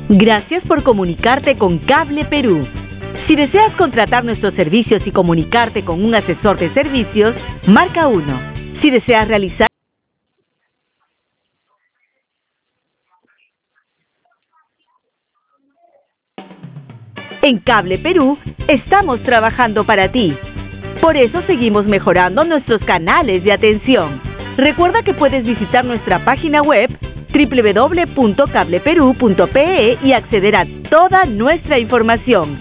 Gracias por comunicarte con Cable Perú. Si deseas contratar nuestros servicios y comunicarte con un asesor de servicios, marca 1. Si deseas realizar... En Cable Perú, estamos trabajando para ti. Por eso seguimos mejorando nuestros canales de atención. Recuerda que puedes visitar nuestra página web www.cableperu.pe y acceder a toda nuestra información.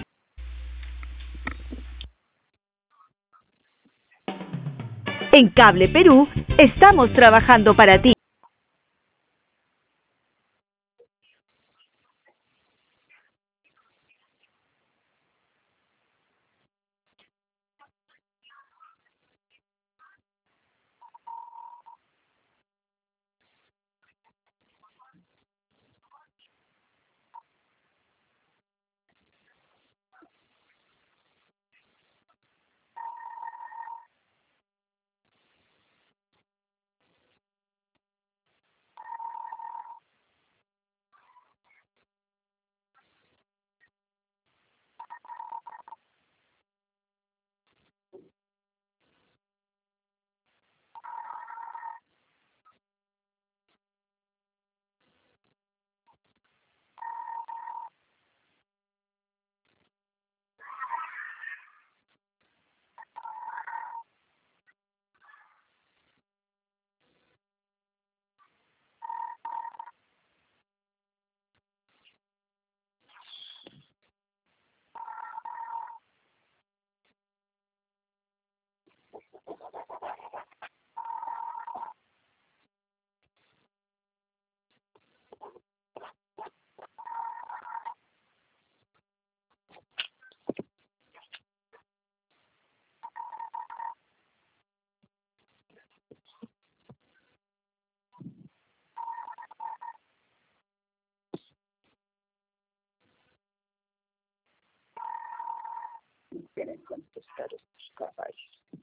En Cable Perú, estamos trabajando para ti. Quieren contestar estos caballos.